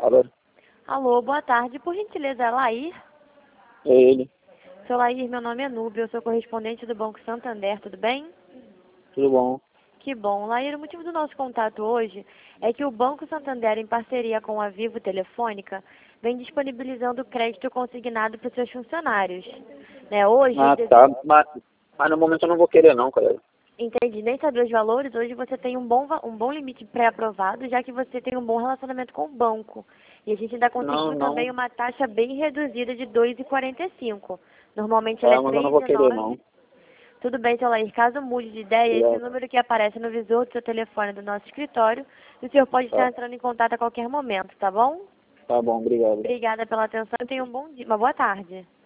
Alô? Alô, boa tarde. Por gentileza, é Lair? É ele. Seu Lair, meu nome é Núbia, eu sou correspondente do Banco Santander, tudo bem? Tudo bom? Que bom. Lair, o motivo do nosso contato hoje é que o Banco Santander, em parceria com a Vivo Telefônica, vem disponibilizando crédito consignado para os seus funcionários. Né? Hoje, Ah, tá. Mas no momento eu não vou querer não, colega. entendi, nem saber os valores, hoje você tem um bom limite pré-aprovado, já que você tem um bom relacionamento com o banco. E a gente ainda Não, conseguiu não. também uma taxa bem reduzida de 2,45. Normalmente ela é Tá, mas eu não vou querer 3,9. não. Tudo bem, seu Laís, caso mude de ideia, esse Obrigado. número que aparece no visor do seu telefone do nosso escritório, o senhor pode estar Tá, entrando em contato a qualquer momento, tá bom? tá bom, obrigado. Obrigada pela atenção e tenha um bom dia, uma boa tarde.